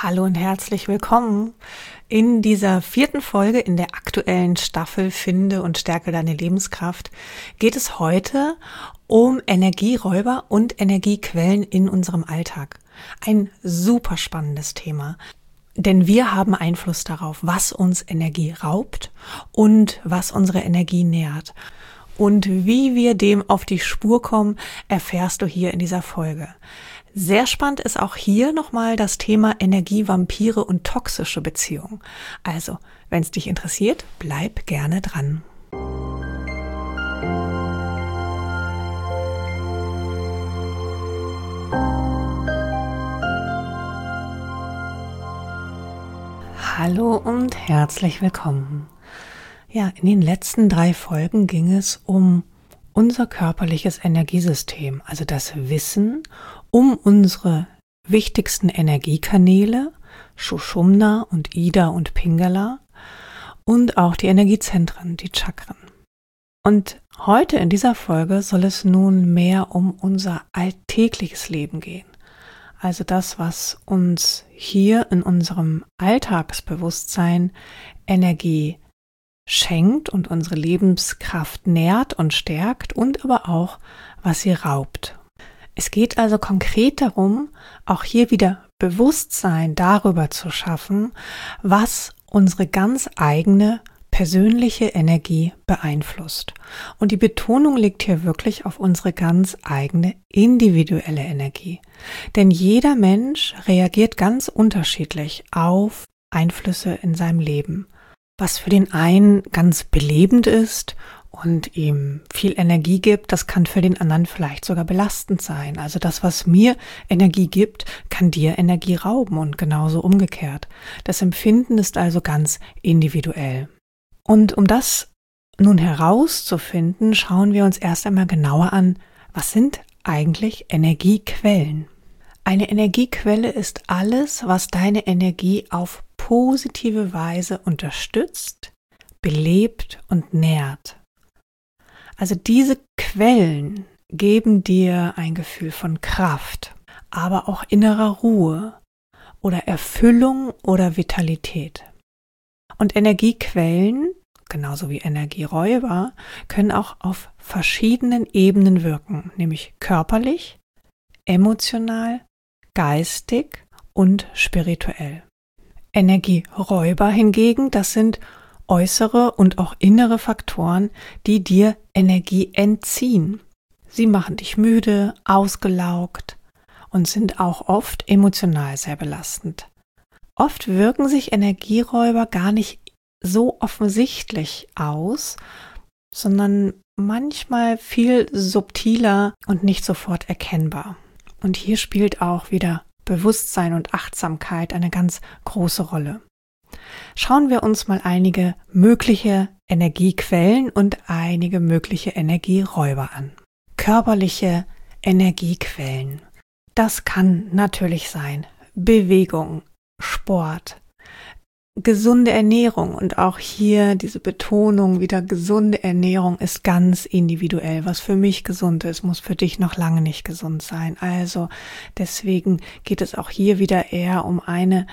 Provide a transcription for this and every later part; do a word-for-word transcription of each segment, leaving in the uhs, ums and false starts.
Hallo und herzlich willkommen. In dieser vierten Folge in der aktuellen Staffel Finde und stärke deine Lebenskraft geht es heute um Energieräuber und Energiequellen in unserem Alltag. Ein super spannendes Thema, denn wir haben Einfluss darauf, was uns Energie raubt und was unsere Energie nährt. Und wie wir dem auf die Spur kommen, erfährst du hier in dieser Folge. Sehr spannend ist auch hier nochmal das Thema Energievampire und toxische Beziehungen. Also, wenn es dich interessiert, bleib gerne dran. Hallo und herzlich willkommen. Ja, in den letzten drei Folgen ging es um unser körperliches Energiesystem, also das Wissen um unsere wichtigsten Energiekanäle, Sushumna und Ida und Pingala, und auch die Energiezentren, die Chakren. Und heute in dieser Folge soll es nun mehr um unser alltägliches Leben gehen. Also das, was uns hier in unserem Alltagsbewusstsein Energie schenkt und unsere Lebenskraft nährt und stärkt und aber auch, was sie raubt. Es geht also konkret darum, auch hier wieder Bewusstsein darüber zu schaffen, was unsere ganz eigene persönliche Energie beeinflusst. Und die Betonung liegt hier wirklich auf unsere ganz eigene individuelle Energie. Denn jeder Mensch reagiert ganz unterschiedlich auf Einflüsse in seinem Leben. Was für den einen ganz belebend ist und ihm viel Energie gibt, das kann für den anderen vielleicht sogar belastend sein. Also das, was mir Energie gibt, kann dir Energie rauben und genauso umgekehrt. Das Empfinden ist also ganz individuell. Und um das nun herauszufinden, schauen wir uns erst einmal genauer an, was sind eigentlich Energiequellen? Eine Energiequelle ist alles, was deine Energie auf positive Weise unterstützt, belebt und nährt. Also diese Quellen geben dir ein Gefühl von Kraft, aber auch innerer Ruhe oder Erfüllung oder Vitalität. Und Energiequellen, genauso wie Energieräuber, können auch auf verschiedenen Ebenen wirken, nämlich körperlich, emotional, geistig und spirituell. Energieräuber hingegen, das sind äußere und auch innere Faktoren, die dir Energie entziehen. Sie machen dich müde, ausgelaugt und sind auch oft emotional sehr belastend. Oft wirken sich Energieräuber gar nicht so offensichtlich aus, sondern manchmal viel subtiler und nicht sofort erkennbar. Und hier spielt auch wieder Bewusstsein und Achtsamkeit eine ganz große Rolle. Schauen wir uns mal einige mögliche Energiequellen und einige mögliche Energieräuber an. Körperliche Energiequellen. Das kann natürlich sein Bewegung, Sport, gesunde Ernährung, und auch hier diese Betonung wieder, gesunde Ernährung ist ganz individuell. Was für mich gesund ist, muss für dich noch lange nicht gesund sein. Also deswegen geht es auch hier wieder eher um eine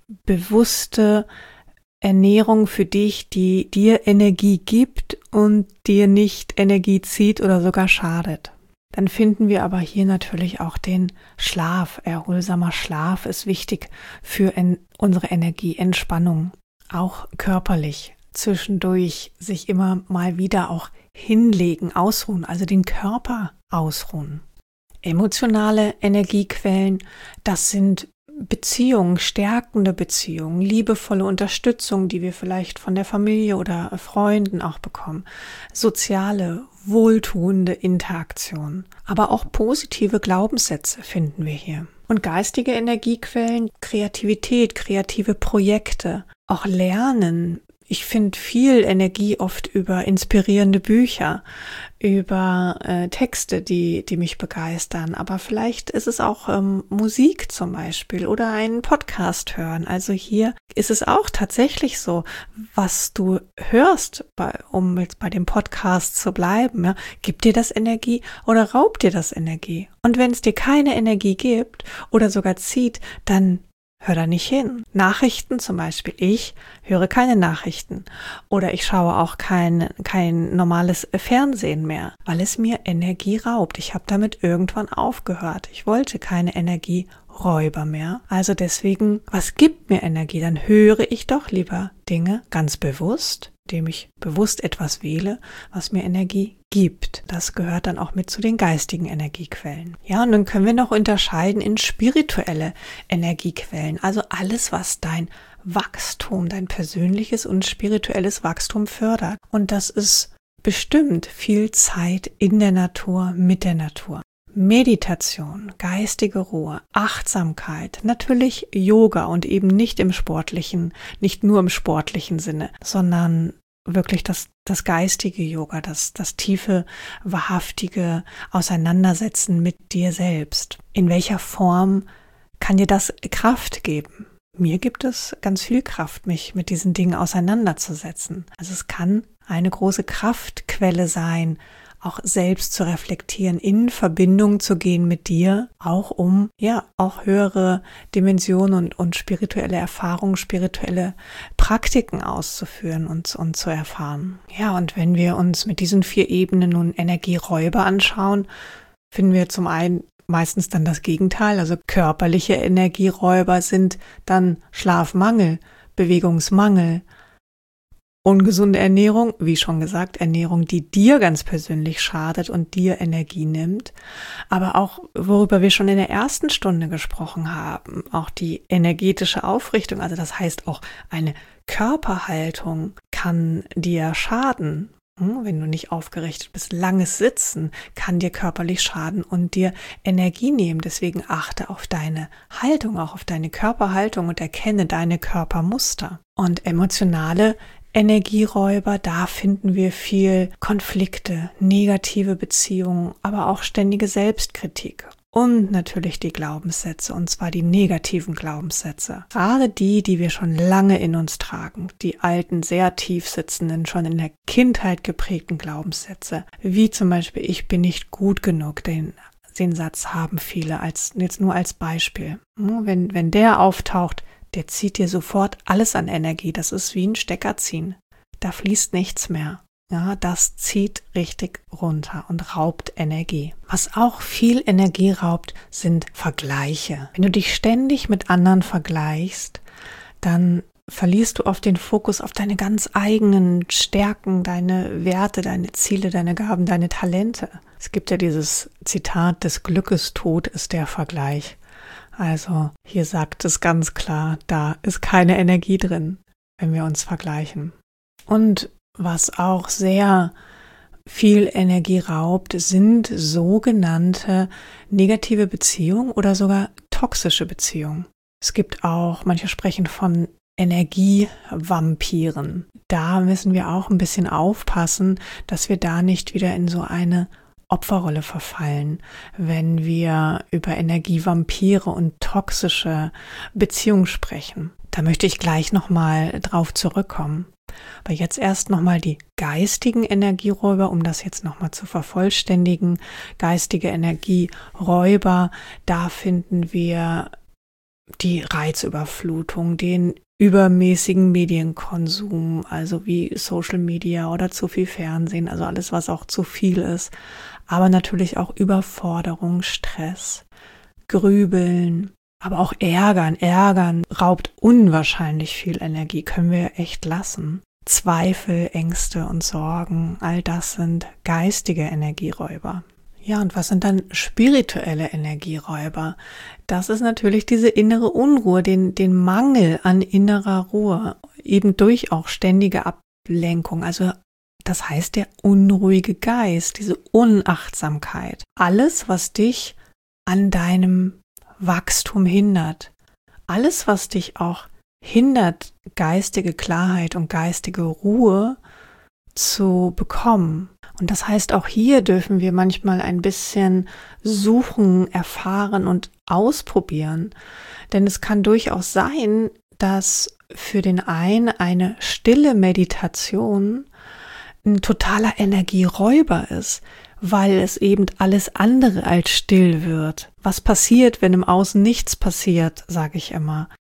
bewusste Ernährung für dich, die dir Energie gibt und dir nicht Energie zieht oder sogar schadet. Dann finden wir aber hier natürlich auch den Schlaf. Erholsamer Schlaf ist wichtig für en- unsere Energie, Entspannung, auch körperlich. Zwischendurch sich immer mal wieder auch hinlegen, ausruhen, also den Körper ausruhen. Emotionale Energiequellen, das sind Beziehungen, stärkende Beziehungen, liebevolle Unterstützung, die wir vielleicht von der Familie oder Freunden auch bekommen, soziale, wohltuende Interaktion, aber auch positive Glaubenssätze finden wir hier. Und geistige Energiequellen, Kreativität, kreative Projekte, auch Lernen. Ich finde viel Energie oft über inspirierende Bücher, über äh, Texte, die die mich begeistern. Aber vielleicht ist es auch ähm, Musik zum Beispiel oder einen Podcast hören. Also hier ist es auch tatsächlich so, was du hörst, bei, um jetzt bei dem Podcast zu bleiben. Ja, gibt dir das Energie oder raubt dir das Energie? Und wenn es dir keine Energie gibt oder sogar zieht, dann hör da nicht hin. Nachrichten zum Beispiel. Ich höre keine Nachrichten. Oder ich schaue auch kein, kein normales Fernsehen mehr, weil es mir Energie raubt. Ich habe damit irgendwann aufgehört. Ich wollte keine Energieräuber mehr. Also deswegen, was gibt mir Energie? Dann höre ich doch lieber Dinge ganz bewusst, indem ich bewusst etwas wähle, was mir Energie gibt. Das gehört dann auch mit zu den geistigen Energiequellen. Ja, und dann können wir noch unterscheiden in spirituelle Energiequellen. Also alles, was dein Wachstum, dein persönliches und spirituelles Wachstum fördert. Und das ist bestimmt viel Zeit in der Natur, mit der Natur. Meditation, geistige Ruhe, Achtsamkeit, natürlich Yoga und eben nicht im sportlichen, nicht nur im sportlichen Sinne, sondern wirklich das, das geistige Yoga, das, das tiefe, wahrhaftige Auseinandersetzen mit dir selbst. In welcher Form kann dir das Kraft geben? Mir gibt es ganz viel Kraft, mich mit diesen Dingen auseinanderzusetzen. Also es kann eine große Kraftquelle sein, auch selbst zu reflektieren, in Verbindung zu gehen mit dir, auch um ja auch höhere Dimensionen und, und spirituelle Erfahrungen, spirituelle Praktiken auszuführen und, und zu erfahren. Ja, und wenn wir uns mit diesen vier Ebenen nun Energieräuber anschauen, finden wir zum einen meistens dann das Gegenteil, also körperliche Energieräuber sind dann Schlafmangel, Bewegungsmangel, ungesunde Ernährung, wie schon gesagt, Ernährung, die dir ganz persönlich schadet und dir Energie nimmt, aber auch, worüber wir schon in der ersten Stunde gesprochen haben, auch die energetische Aufrichtung, also das heißt auch eine Körperhaltung kann dir schaden. Wenn du nicht aufgerichtet bist, langes Sitzen kann dir körperlich schaden und dir Energie nehmen. Deswegen achte auf deine Haltung, auch auf deine Körperhaltung und erkenne deine Körpermuster. Und emotionale Energieräuber, da finden wir viel Konflikte, negative Beziehungen, aber auch ständige Selbstkritik. Und natürlich die Glaubenssätze, und zwar die negativen Glaubenssätze. Gerade die, die wir schon lange in uns tragen, die alten, sehr tief sitzenden, schon in der Kindheit geprägten Glaubenssätze, wie zum Beispiel, ich bin nicht gut genug, den, den Satz haben viele, als jetzt nur als Beispiel. Wenn, wenn der auftaucht, der zieht dir sofort alles an Energie, das ist wie ein Stecker ziehen. Da fließt nichts mehr. Ja, das zieht richtig runter und raubt Energie. Was auch viel Energie raubt, sind Vergleiche. Wenn du dich ständig mit anderen vergleichst, dann verlierst du oft den Fokus auf deine ganz eigenen Stärken, deine Werte, deine Ziele, deine Gaben, deine Talente. Es gibt ja dieses Zitat, des Glückes Tod ist der Vergleich. Also hier sagt es ganz klar, da ist keine Energie drin, wenn wir uns vergleichen. Und was auch sehr viel Energie raubt, sind sogenannte negative Beziehungen oder sogar toxische Beziehungen. Es gibt auch, manche sprechen von Energievampiren. Da müssen wir auch ein bisschen aufpassen, dass wir da nicht wieder in so eine Opferrolle verfallen, wenn wir über Energievampire und toxische Beziehungen sprechen. Da möchte ich gleich nochmal drauf zurückkommen. Aber jetzt erst nochmal die geistigen Energieräuber, um das jetzt nochmal zu vervollständigen. Geistige Energieräuber, da finden wir die Reizüberflutung, den übermäßigen Medienkonsum, also wie Social Media oder zu viel Fernsehen, also alles, was auch zu viel ist. Aber natürlich auch Überforderung, Stress, Grübeln, aber auch Ärgern. Ärgern raubt unwahrscheinlich viel Energie, können wir echt lassen. Zweifel, Ängste und Sorgen, all das sind geistige Energieräuber. Ja, und was sind dann spirituelle Energieräuber? Das ist natürlich diese innere Unruhe, den, den Mangel an innerer Ruhe, eben durch auch ständige Ablenkung. Also das heißt der unruhige Geist, diese Unachtsamkeit. Alles, was dich an deinem Wachstum hindert. Alles, was dich auch hindert, geistige Klarheit und geistige Ruhe zu bekommen. Und das heißt, auch hier dürfen wir manchmal ein bisschen suchen, erfahren und ausprobieren. Denn es kann durchaus sein, dass für den einen eine stille Meditation ein totaler Energieräuber ist, weil es eben alles andere als still wird. Was passiert, wenn im Außen nichts passiert, sage ich immer.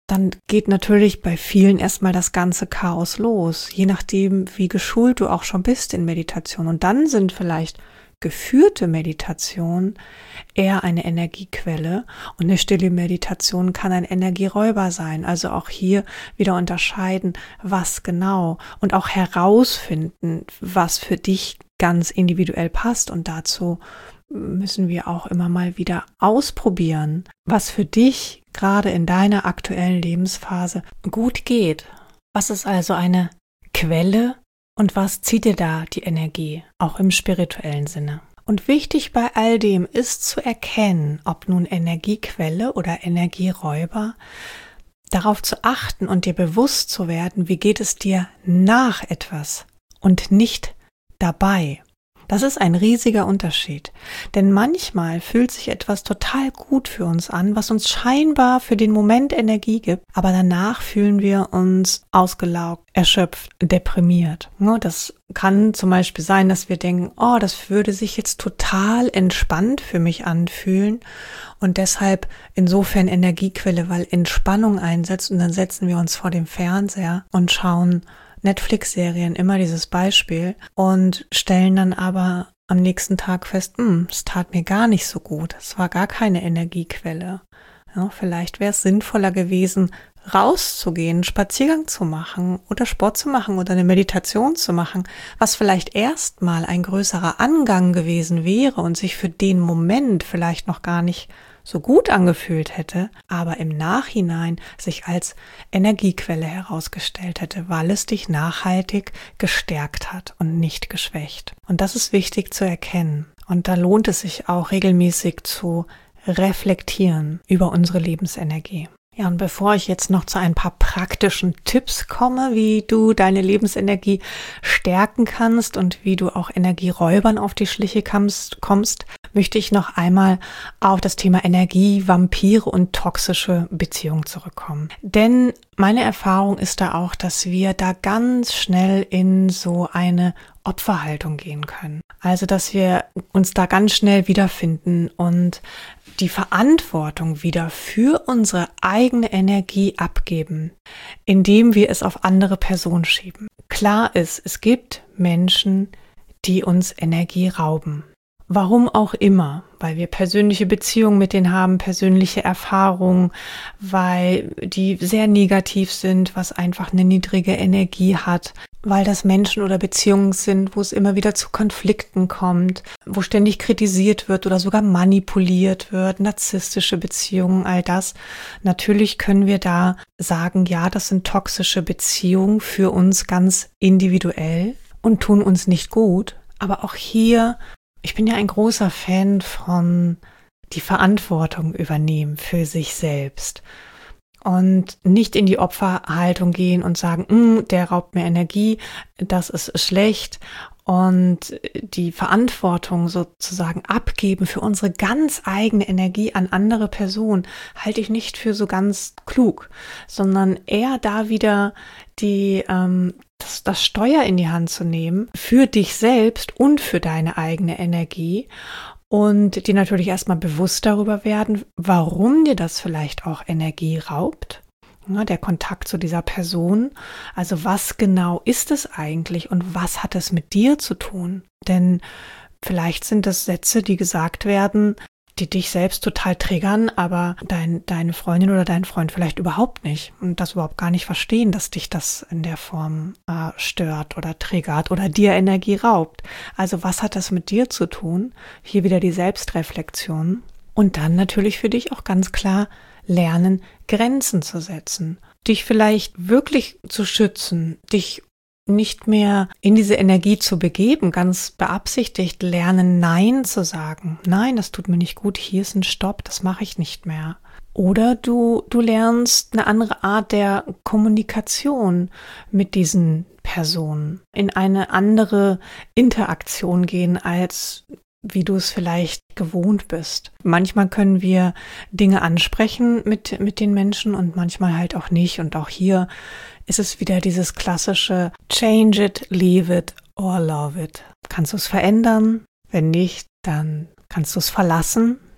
dann geht natürlich bei vielen erstmal das ganze Chaos los, je nachdem, wie geschult du auch schon bist in Meditation. Und dann sind vielleicht geführte Meditation eher eine Energiequelle und eine stille Meditation kann ein Energieräuber sein. Also auch hier wieder unterscheiden, was genau und auch herausfinden, was für dich ganz individuell passt. Und dazu müssen wir auch immer mal wieder ausprobieren, was für dich gerade in deiner aktuellen Lebensphase gut geht. Was ist also eine Quelle und was zieht dir da die Energie, auch im spirituellen Sinne? Und wichtig bei all dem ist zu erkennen, ob nun Energiequelle oder Energieräuber, darauf zu achten und dir bewusst zu werden, wie geht es dir nach etwas und nicht dabei. Das ist ein riesiger Unterschied, denn manchmal fühlt sich etwas total gut für uns an, was uns scheinbar für den Moment Energie gibt, aber danach fühlen wir uns ausgelaugt, erschöpft, deprimiert. Das kann zum Beispiel sein, dass wir denken, oh, das würde sich jetzt total entspannt für mich anfühlen und deshalb insofern Energiequelle, weil Entspannung einsetzt und dann setzen wir uns vor dem Fernseher und schauen Netflix-Serien, immer dieses Beispiel, und stellen dann aber am nächsten Tag fest, hm, es tat mir gar nicht so gut, es war gar keine Energiequelle. Ja, vielleicht wäre es sinnvoller gewesen, rauszugehen, einen Spaziergang zu machen oder Sport zu machen oder eine Meditation zu machen, was vielleicht erstmal ein größerer Angang gewesen wäre und sich für den Moment vielleicht noch gar nicht so gut angefühlt hätte, aber im Nachhinein sich als Energiequelle herausgestellt hätte, weil es dich nachhaltig gestärkt hat und nicht geschwächt. Und das ist wichtig zu erkennen. Und da lohnt es sich auch regelmäßig zu reflektieren über unsere Lebensenergie. Ja, und bevor ich jetzt noch zu ein paar praktischen Tipps komme, wie du deine Lebensenergie stärken kannst und wie du auch Energieräubern auf die Schliche kommst, kommst, möchte ich noch einmal auf das Thema Energie, Vampire und toxische Beziehungen zurückkommen. Denn meine Erfahrung ist da auch, dass wir da ganz schnell in so eine Opferhaltung gehen können. Also, dass wir uns da ganz schnell wiederfinden und die Verantwortung wieder für unsere eigene Energie abgeben, indem wir es auf andere Personen schieben. Klar ist, es gibt Menschen, die uns Energie rauben. Warum auch immer, weil wir persönliche Beziehungen mit denen haben, persönliche Erfahrungen, weil die sehr negativ sind, was einfach eine niedrige Energie hat, weil das Menschen oder Beziehungen sind, wo es immer wieder zu Konflikten kommt, wo ständig kritisiert wird oder sogar manipuliert wird, narzisstische Beziehungen, all das. Natürlich können wir da sagen, ja, das sind toxische Beziehungen für uns ganz individuell und tun uns nicht gut, aber auch hier, ich bin ja ein großer Fan von die Verantwortung übernehmen für sich selbst und nicht in die Opferhaltung gehen und sagen, der raubt mir Energie, das ist schlecht, und die Verantwortung sozusagen abgeben für unsere ganz eigene Energie an andere Personen halte ich nicht für so ganz klug, sondern eher da wieder die ähm, das, das Steuer in die Hand zu nehmen für dich selbst und für deine eigene Energie und dir natürlich erstmal bewusst darüber werden, warum dir das vielleicht auch Energie raubt. Ja, der Kontakt zu dieser Person, also was genau ist es eigentlich und was hat es mit dir zu tun? Denn vielleicht sind es Sätze, die gesagt werden, die dich selbst total triggern, aber dein, deine Freundin oder dein Freund vielleicht überhaupt nicht und das überhaupt gar nicht verstehen, dass dich das in der Form äh, stört oder triggert oder dir Energie raubt. Also was hat das mit dir zu tun? Hier wieder die Selbstreflexion und dann natürlich für dich auch ganz klar lernen, Grenzen zu setzen, dich vielleicht wirklich zu schützen, dich nicht mehr in diese Energie zu begeben, ganz beabsichtigt lernen, Nein zu sagen. Nein, das tut mir nicht gut, hier ist ein Stopp, das mache ich nicht mehr. Oder du, du lernst eine andere Art der Kommunikation mit diesen Personen, in eine andere Interaktion gehen, als wie du es vielleicht gewohnt bist. Manchmal können wir Dinge ansprechen mit, mit den Menschen und manchmal halt auch nicht. Und auch hier ist es wieder dieses klassische Change it, leave it or love it. Kannst du es verändern? Wenn nicht, dann kannst du es verlassen.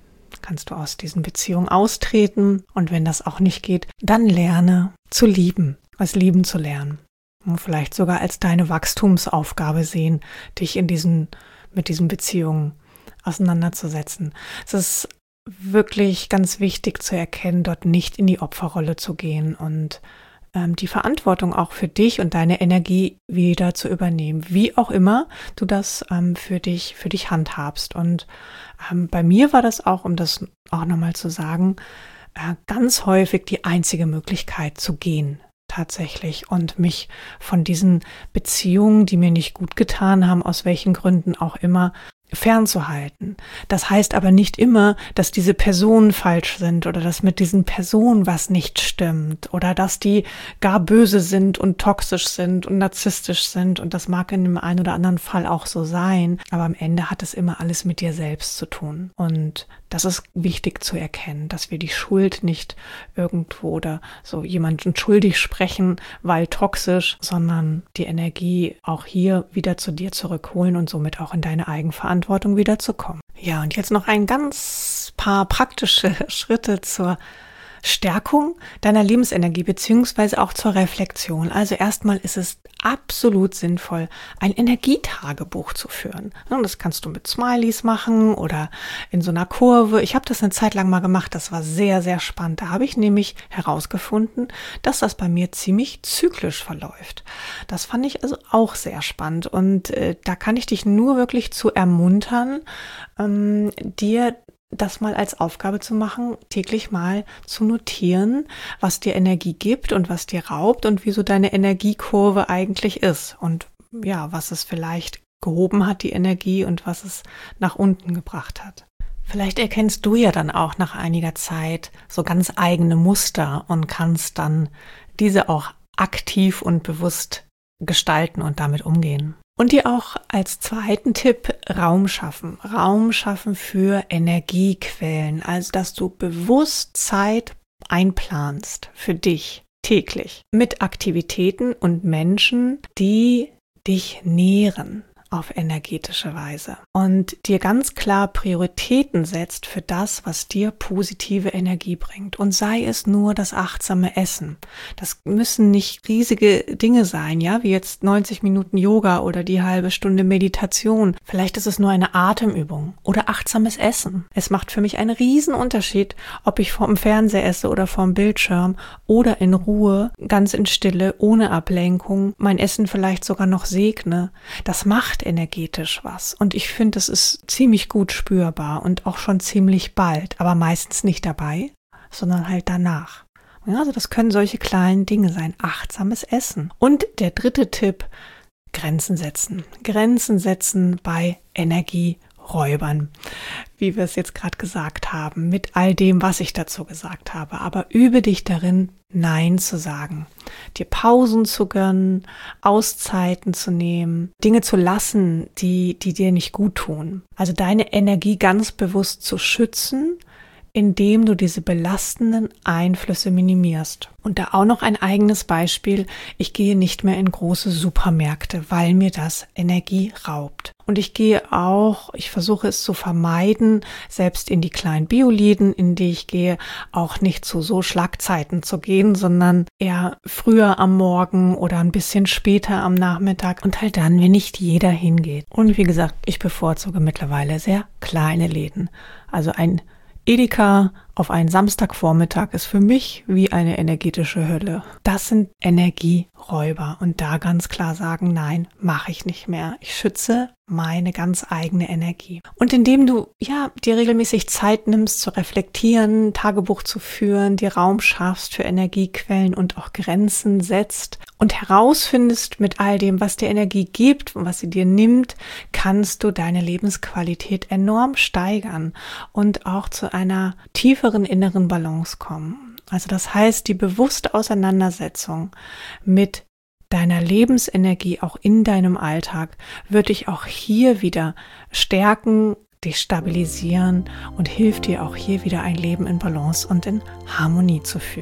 kannst du aus diesen Beziehungen austreten. Und wenn das auch nicht geht, dann lerne zu lieben, es lieben zu lernen. Und vielleicht sogar als deine Wachstumsaufgabe sehen, dich in diesen, mit diesen Beziehungen auseinanderzusetzen. Es ist wirklich ganz wichtig zu erkennen, dort nicht in die Opferrolle zu gehen und ähm, die Verantwortung auch für dich und deine Energie wieder zu übernehmen, wie auch immer du das ähm, für dich, für dich handhabst. Und ähm, bei mir war das auch, um das auch nochmal zu sagen, äh, ganz häufig die einzige Möglichkeit zu gehen. Tatsächlich und mich von diesen Beziehungen, die mir nicht gut getan haben, aus welchen Gründen auch immer, fernzuhalten. Das heißt aber nicht immer, dass diese Personen falsch sind oder dass mit diesen Personen was nicht stimmt oder dass die gar böse sind und toxisch sind und narzisstisch sind, und das mag in dem einen oder anderen Fall auch so sein, aber am Ende hat es immer alles mit dir selbst zu tun, und das ist wichtig zu erkennen, dass wir die Schuld nicht irgendwo oder so jemanden schuldig sprechen, weil toxisch, sondern die Energie auch hier wieder zu dir zurückholen und somit auch in deine Eigenverantwortung wieder zu kommen. Ja, und jetzt noch ein ganz paar praktische Schritte zur Stärkung deiner Lebensenergie beziehungsweise auch zur Reflexion. Also erstmal ist es absolut sinnvoll, ein Energietagebuch zu führen. Das kannst du mit Smileys machen oder in so einer Kurve. Ich habe das eine Zeit lang mal gemacht, das war sehr, sehr spannend. Da habe ich nämlich herausgefunden, dass das bei mir ziemlich zyklisch verläuft. Das fand ich also auch sehr spannend, und äh, da kann ich dich nur wirklich zu ermuntern, ähm, dir das mal als Aufgabe zu machen, täglich mal zu notieren, was dir Energie gibt und was dir raubt und wie so deine Energiekurve eigentlich ist und ja, was es vielleicht gehoben hat, die Energie, und was es nach unten gebracht hat. Vielleicht erkennst du ja dann auch nach einiger Zeit so ganz eigene Muster und kannst dann diese auch aktiv und bewusst gestalten und damit umgehen. Und dir auch als zweiten Tipp Raum schaffen. Raum schaffen für Energiequellen. Also, dass du bewusst Zeit einplanst für dich täglich mit Aktivitäten und Menschen, die dich nähren auf energetische Weise und dir ganz klar Prioritäten setzt für das, was dir positive Energie bringt. Und sei es nur das achtsame Essen. Das müssen nicht riesige Dinge sein, ja, wie jetzt neunzig Minuten Yoga oder die halbe Stunde Meditation. Vielleicht ist es nur eine Atemübung oder achtsames Essen. Es macht für mich einen riesen Unterschied, ob ich vorm Fernseher esse oder vorm Bildschirm oder in Ruhe, ganz in Stille, ohne Ablenkung, mein Essen vielleicht sogar noch segne. Das macht energetisch was, und ich finde, es ist ziemlich gut spürbar und auch schon ziemlich bald, aber meistens nicht dabei, sondern halt danach. Ja, also das können solche kleinen Dinge sein, achtsames Essen. Und der dritte Tipp, Grenzen setzen. Grenzen setzen bei Energieräubern, wie wir es jetzt gerade gesagt haben, mit all dem, was ich dazu gesagt habe. Aber übe dich darin, Nein zu sagen, dir Pausen zu gönnen, Auszeiten zu nehmen, Dinge zu lassen, die, die dir nicht gut tun. Also deine Energie ganz bewusst zu schützen, indem du diese belastenden Einflüsse minimierst. Und da auch noch ein eigenes Beispiel: Ich gehe nicht mehr in große Supermärkte, weil mir das Energie raubt. Und ich gehe auch, ich versuche es zu vermeiden, selbst in die kleinen Bioläden, in die ich gehe, auch nicht zu so Schlagzeiten zu gehen, sondern eher früher am Morgen oder ein bisschen später am Nachmittag und halt dann, wenn nicht jeder hingeht. Und wie gesagt, ich bevorzuge mittlerweile sehr kleine Läden. Also ein Edeka auf einen Samstagvormittag ist für mich wie eine energetische Hölle. Das sind Energieräuber, und da ganz klar sagen, nein, mache ich nicht mehr. Ich schütze meine ganz eigene Energie. Und indem du ja dir regelmäßig Zeit nimmst zu reflektieren, Tagebuch zu führen, dir Raum schaffst für Energiequellen und auch Grenzen setzt und herausfindest mit all dem, was dir Energie gibt und was sie dir nimmt, kannst du deine Lebensqualität enorm steigern und auch zu einer tieferen inneren Balance kommen. Also das heißt, die bewusste Auseinandersetzung mit deiner Lebensenergie auch in deinem Alltag wird dich auch hier wieder stärken, dich stabilisieren und hilft dir auch hier wieder ein Leben in Balance und in Harmonie zu führen.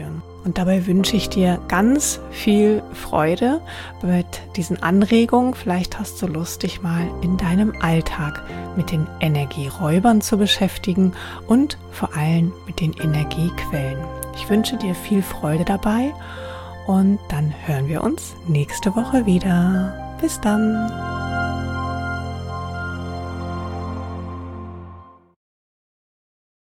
Und dabei wünsche ich dir ganz viel Freude mit diesen Anregungen. Vielleicht hast du Lust, dich mal in deinem Alltag mit den Energieräubern zu beschäftigen und vor allem mit den Energiequellen. Ich wünsche dir viel Freude dabei und dann hören wir uns nächste Woche wieder. Bis dann!